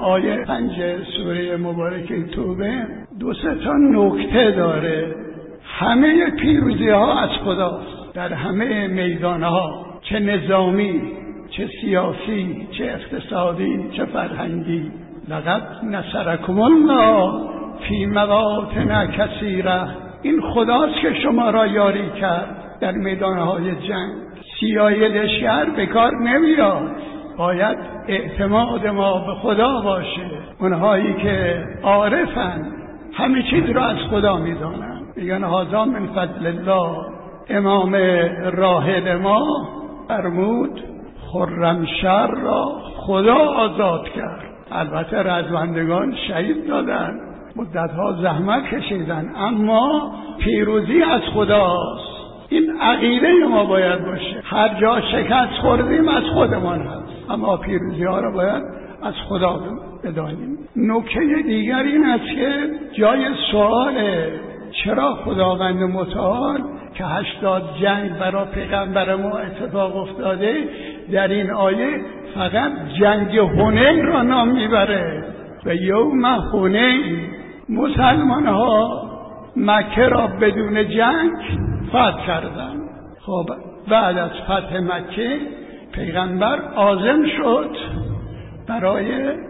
آیه 5 سوره مبارکه توبه 2-3 نکته داره. همه پیروزی ها از خداست در همه میدان ها، چه نظامی، چه سیاسی، چه اقتصادی، چه فرهنگی. لقد نصرکم الله فی مواطن کثیره. این خداست که شما را یاری کرد در میدانهای جنگ. سیای لشکر به کار نمیاد، باید اعتماد ما به خدا باشه. اونهایی که عارفن همه چیز را از خدا میدانن، میگن هذا من فضل الله. امام راحل ما فرمود خرمشهر را خدا آزاد کرد. البته رزمندگان شهید دادن، مدتها زحمت کشیدن، اما پیروزی از خداست. این عقیده ما باید باشه. هر جا شکست خوردیم از خودمان هست، اما پیروزی ها را باید از خدا بدانیم. نکته دیگر این است که جای سواله چرا خداوند متعال که 80 جنگ برای پیغمبر ما اتفاق افتاده در این آیه فقط جنگ حنین را نام میبره. و یوم حنین مسلمان ها مکه را بدون جنگ فتح کردن. خب بعد از فتح مکه پیغمبر عازم شد برای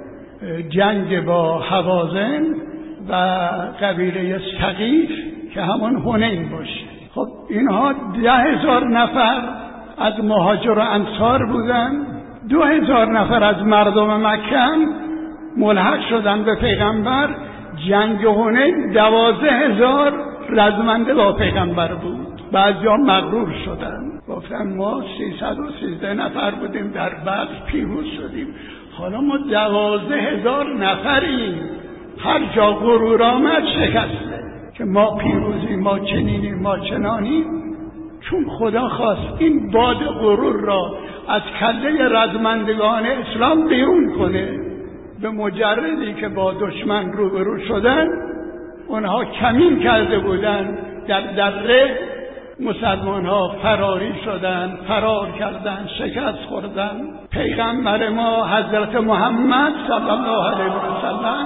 جنگ با هوازن و قبیله ثقیف که همون حنین باشه. خب اینها 10,000 نفر از مهاجر و انصار بودن، 2,000 نفر از مردم مکه ملحق شدن به پیغمبر. جنگ حنین 12,000 رزمنده با پیغمبر بود. بعضیا مغرور شدن، گفتن ما 313 نفر بودیم در بدر پیروز شدیم، حالا ما 12,000 نفریم. هر جا غرور آمد شکسته که ما پیروزیم، ما چنینیم، ما چنانیم. چون خدا خواست این باد غرور را از کله رزمندگان اسلام بیرون کنه، به مجردی که با دشمن روبرو شدن، اونها کمین کرده بودن در دره، مسلمان ها فراری شدن، فرار کردن، شکست خوردن. پیغمبر ما حضرت محمد صلی الله علیه و سلم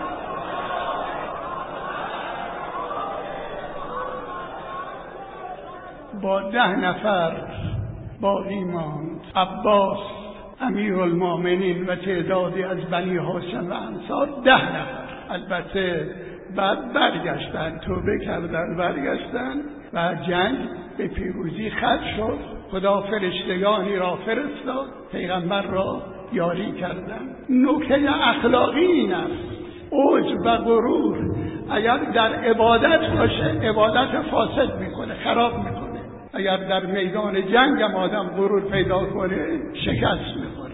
با 10 نفر باقی ماند. عباس امیرالمومنین و تعدادی از بنی هاشم و انصار 10 نفر. البته بعد برگشتن، توبه کردن، برگشتن و جنگ به پیروزی ختم شد. خدا فرشتگانی را فرستاد، پیغمبر را یاری کردن. نکته اخلاقی این است، عجب و غرور اگر در عبادت باشه عبادت فاسد میکنه، خراب میکنه. اگر در میدان جنگ هم آدم غرور پیدا کنه شکست میکنه.